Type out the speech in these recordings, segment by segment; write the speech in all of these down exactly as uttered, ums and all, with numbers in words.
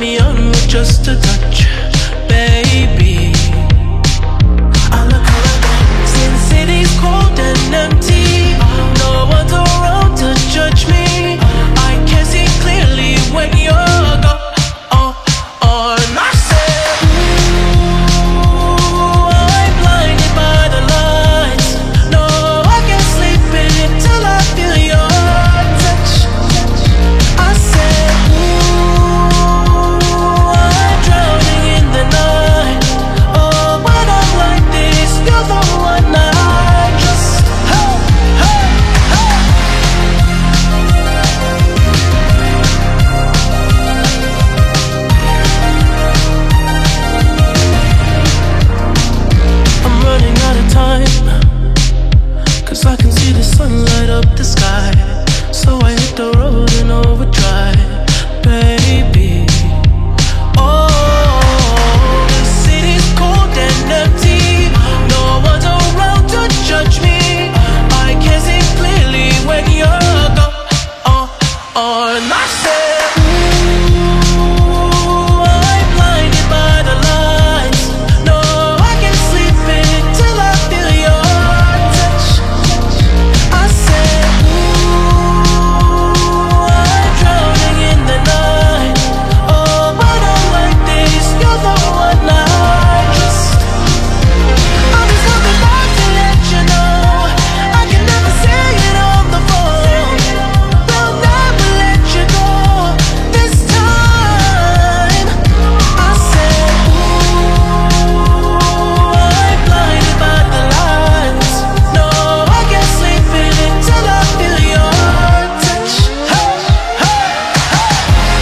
me on with just a touch, baby. I look around, since city's cold and empty, no one's around to judge me. I can see clearly when you're gone. Oh, oh, and I said, ooh, I'm blinded by the lights. No, I can't sleep until I feel your touch. I said, ooh, I'm drowning in the night. Oh, when I'm like this, you're the one I just, hey, hey, hey. I'm running out of time, 'cause I can see the sun light up the sky. So I hit the road in overdrive, baby. Oh, the city's cold and empty. No one's around to judge me. I can see clearly when you're gone. Oh, oh, and I said, ooh, I'm blinded by the lights. No, I can't sleep until I feel your touch. I said, ooh, I'm drowning in the night. Oh, when I'm like this, you're the one I just, I'm just coming back to let you know I can never say it on the phone. Will never let you go this time. I said, ooh, I'm blinded by the lights. No, I can't sleep until I feel your touch. Hey, hey, hey.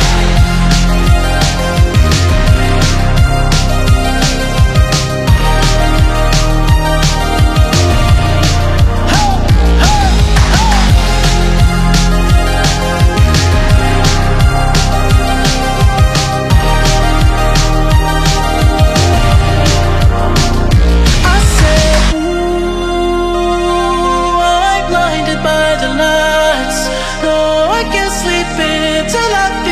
I said, ooh, I'm blinded by the lights. No, I can't sleep until I feel